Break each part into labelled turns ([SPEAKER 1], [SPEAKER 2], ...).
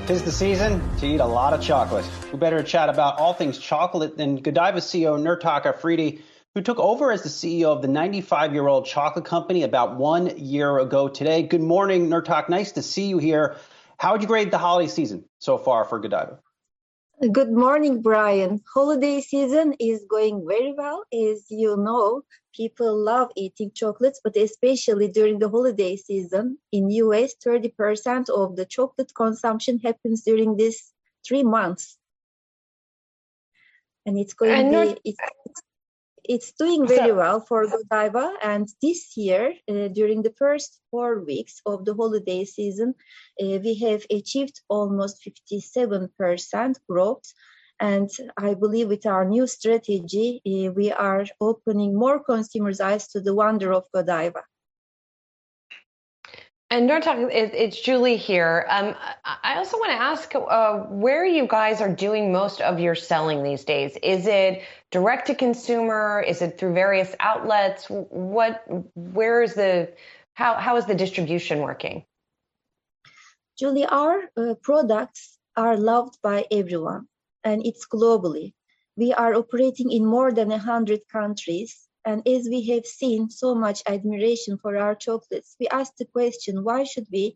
[SPEAKER 1] 'Tis the season to eat a lot of chocolate. Who better to chat about all things chocolate than Godiva CEO Nurtak Afridi, who took over as the CEO of the 95-year-old chocolate company about 1 year ago today. Good morning, Nurtak. Nice to see you here. How would you grade the holiday season so far for Godiva?
[SPEAKER 2] Good morning, Brian. Holiday season is going very well. As you know, people love eating chocolates, but especially during the holiday season. In US, 30% of the chocolate consumption happens during these 3 months. And it's going to be, it's doing very well for Godiva. And this year, during the first 4 weeks of the holiday season, we have achieved almost 57% growth. And I believe with our new strategy, we are opening more consumers' eyes to the wonder of Godiva.
[SPEAKER 3] And Nurtak, it's Julie here. I also want to ask where you guys are doing most of your selling these days. Is it direct to consumer? Is it through various outlets? How is the distribution working?
[SPEAKER 2] Julie, our products are loved by everyone, and it's globally. We are operating in more than 100 countries. And as we have seen so much admiration for our chocolates, we asked the question, why shouldn't we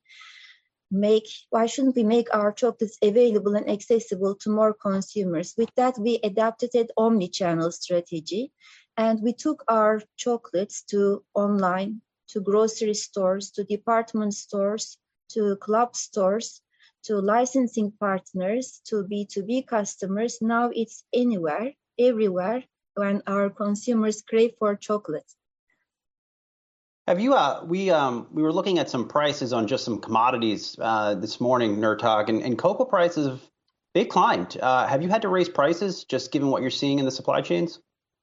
[SPEAKER 2] make our chocolates available and accessible to more consumers? With that, we adapted an omni-channel strategy, and we took our chocolates to online, to grocery stores, to department stores, to club stores, to licensing partners, to B2B customers. Now it's anywhere, everywhere, when our consumers crave for chocolate.
[SPEAKER 1] Have you? We were looking at some prices on just some commodities this morning, Nurtak, and cocoa prices they've climbed. Have you had to raise prices just given what you're seeing in the supply chains?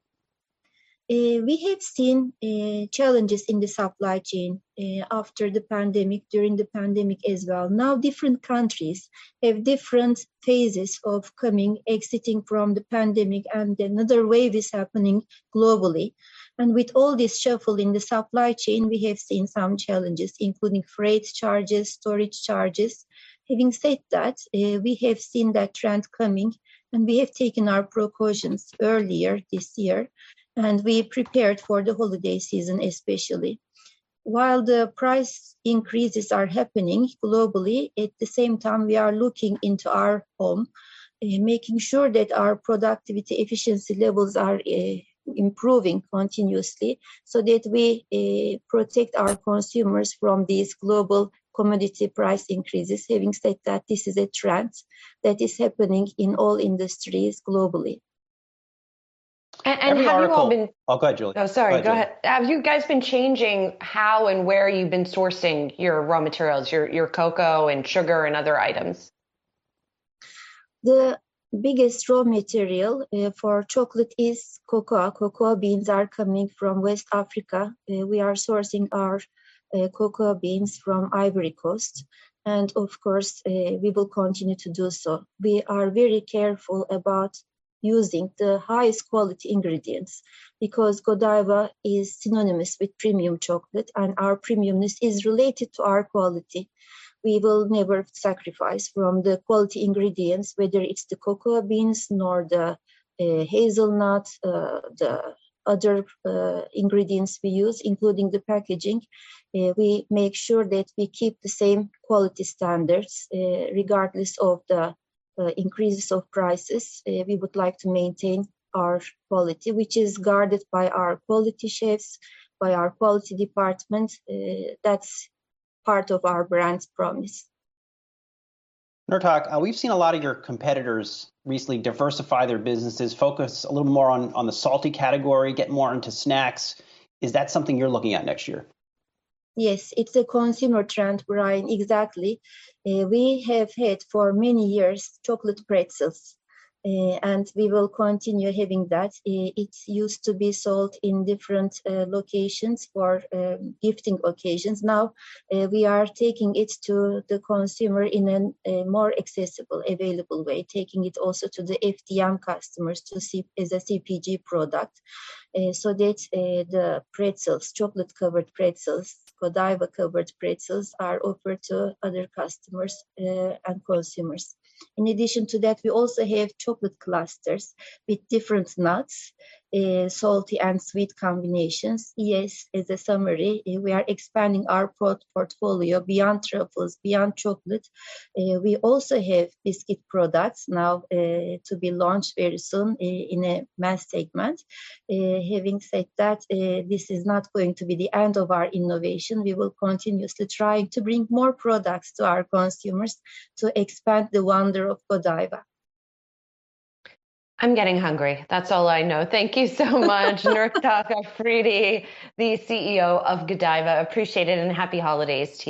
[SPEAKER 2] We have seen challenges in the supply chain after the pandemic, during the pandemic as well. Now different countries have different phases of exiting from the pandemic, and another wave is happening globally. And with all this shuffle in the supply chain, we have seen some challenges, including freight charges, storage charges. Having said that, we have seen that trend coming, and we have taken our precautions earlier this year. And we prepared for the holiday season especially. While the price increases are happening globally, at the same time, we are looking into our home, making sure that our productivity efficiency levels are improving continuously so that we protect our consumers from these global commodity price increases. Having said that, this is a trend that is happening in all industries globally.
[SPEAKER 3] And have you all been...
[SPEAKER 1] Oh, go ahead, Julie.
[SPEAKER 3] Oh, sorry, go ahead. Have you guys been changing how and where you've been sourcing your raw materials, your cocoa and sugar and other items?
[SPEAKER 2] The biggest raw material for chocolate is cocoa. Cocoa beans are coming from West Africa. We are sourcing our cocoa beans from Ivory Coast. And of course, we will continue to do so. We are very careful about using the highest quality ingredients because Godiva is synonymous with premium chocolate, and our premiumness is related to our quality. We will never sacrifice from the quality ingredients, whether it's the cocoa beans nor the hazelnut, the other ingredients we use, including the packaging. We make sure that we keep the same quality standards regardless of the increases of prices. We would like to maintain our quality, which is guarded by our quality chefs, by our quality department. That's part of our brand's promise.
[SPEAKER 1] Nurtak, we've seen a lot of your competitors recently diversify their businesses, focus a little more on the salty category, get more into snacks. Is that something you're looking at next year?
[SPEAKER 2] Yes, it's a consumer trend, Brian, exactly. We have had for many years chocolate pretzels. And we will continue having that. It used to be sold in different locations for gifting occasions. Now we are taking it to the consumer in a more accessible, available way, taking it also to the FDM customers to see as a CPG product, so that the pretzels, chocolate-covered pretzels, Godiva-covered pretzels are offered to other customers and consumers. In addition to that, we also have chocolate clusters with different nuts, salty and sweet combinations. Yes, as a summary, we are expanding our portfolio beyond truffles, beyond chocolate. We also have biscuit products now to be launched very soon in a mass segment. Having said that, this is not going to be the end of our innovation. We will continuously try to bring more products to our consumers to expand the wonder of Godiva.
[SPEAKER 3] I'm getting hungry. That's all I know. Thank you so much, Nurtaka Afridi, the CEO of Godiva. Appreciate it, and happy holidays to you.